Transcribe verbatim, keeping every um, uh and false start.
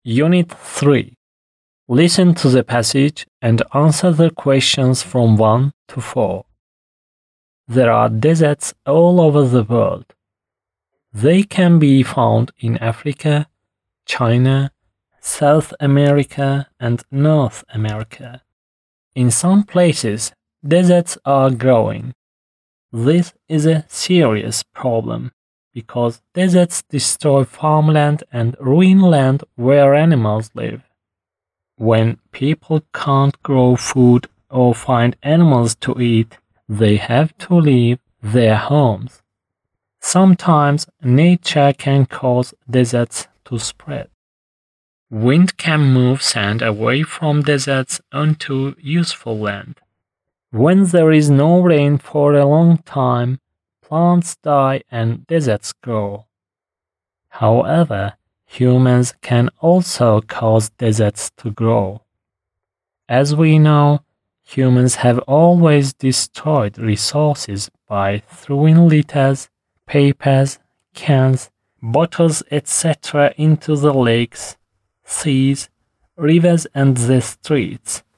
Unit three. Listen to the passage and answer the questions from one to four. There are deserts all over the world. They can be found in Africa, China, South America, and North America. In some places, deserts are growing. This is a serious problem because deserts destroy farmland and ruin land where animals live. When people can't grow food or find animals to eat, they have to leave their homes. Sometimes nature can cause deserts to spread. Wind can move sand away from deserts onto useful land. When there is no rain for a long time, plants die and deserts grow. However, humans can also cause deserts to grow. As we know, humans have always destroyed resources by throwing litters, papers, cans, bottles, et cetera into the lakes, seas, rivers, and the streets.